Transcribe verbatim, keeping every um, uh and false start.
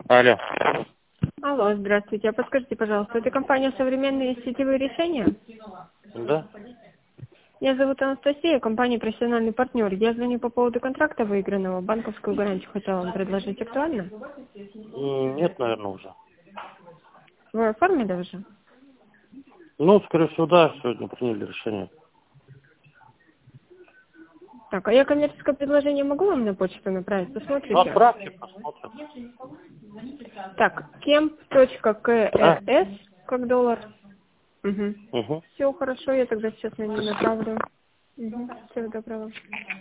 Алло. Алло, здравствуйте. А подскажите, пожалуйста, это компания «Современные сетевые решения»? Да? Меня зовут Анастасия, компания «Профессиональный партнер». Я звоню по поводу контракта выигранного. Банковскую гарантию хотела вам предложить. Актуально? М, Нет, наверное, уже. Вы оформили уже? Ну, скорее всего, да, сегодня приняли решение. Так, а я коммерческое предложение могу вам на почту направить? Ну, Посмотрите. отправьте, посмотрим. Так, кем.крс, Да? как доллар. Угу. Угу. Все хорошо, я тогда сейчас на нее направлю. Угу. Всего доброго.